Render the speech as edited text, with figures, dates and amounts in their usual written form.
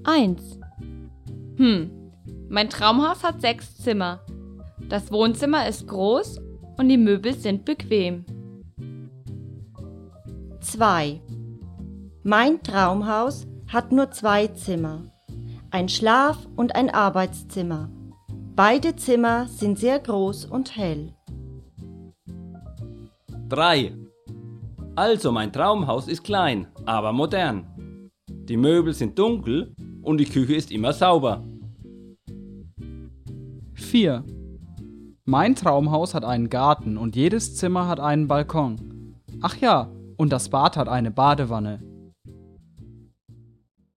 1. Mein Traumhaus hat 6 Zimmer. Das Wohnzimmer ist groß und die Möbel sind bequem. 2. Mein Traumhaus hat nur 2 Zimmer. Ein Schlaf- und ein Arbeitszimmer. Beide Zimmer sind sehr groß und hell. 3. Also mein Traumhaus ist klein, aber modern. Die Möbel sind dunkel und die Küche ist immer sauber. 4. Mein Traumhaus hat einen Garten und jedes Zimmer hat einen Balkon. Ach ja, und das Bad hat eine Badewanne.